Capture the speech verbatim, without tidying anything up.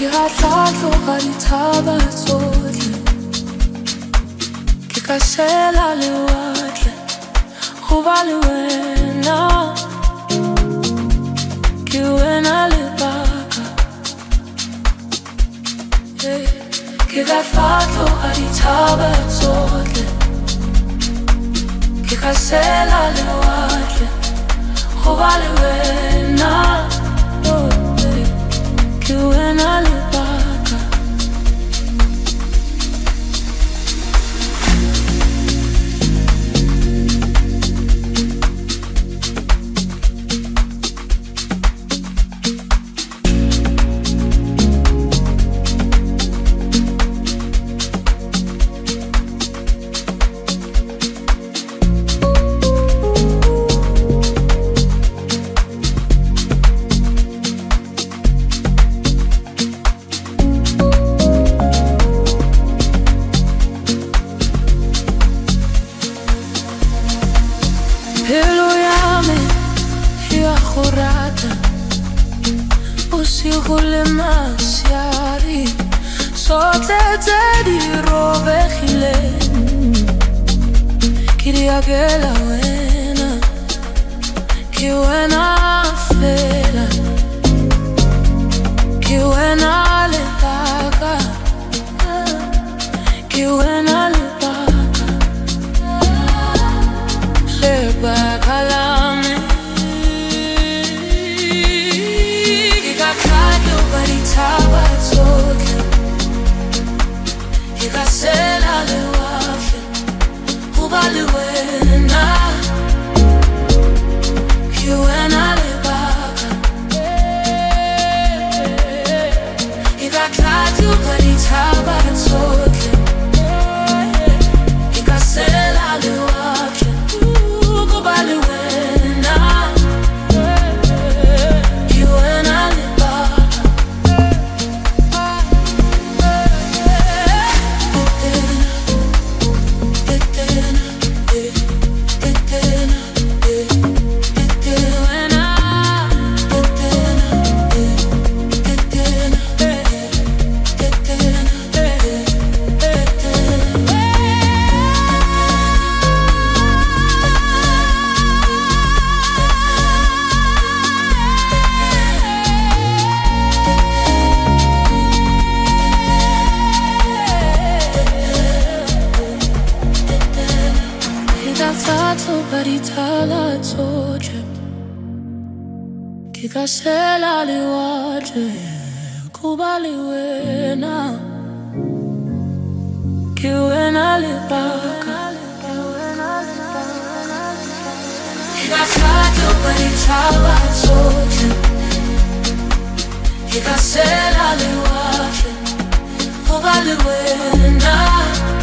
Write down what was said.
rata tloga dithaba tsotlhe, ke ka sela lewatle go ba le wena, ke wena lebaka. Ke ka fa tloga dithaba tsotlhe, ke ka sela lewatle go ba le wena, ke wena lebaka. Pelo ya me ya go rata, bosigo le masiari, sotle tse di robegileng, ke di akela wena, ke wena fela, ke wena lebaka, ke wena lebaka. Lebaka la me, ke ka tloga dithaba tsotlhe, ke ka sela lewatle go ba le wena, ke wena lebaka. Ke ka tloga dithaba tsotlhe, ke ka sela lewatle go ba le wena, ke wena lebaka. Baditala tsotlhe, ke ka sela lewatle go ba le wena, ke wena lebaka. Ke ka tloga dithaba tsotlhe, ke ka sela lewatle go ba le wena.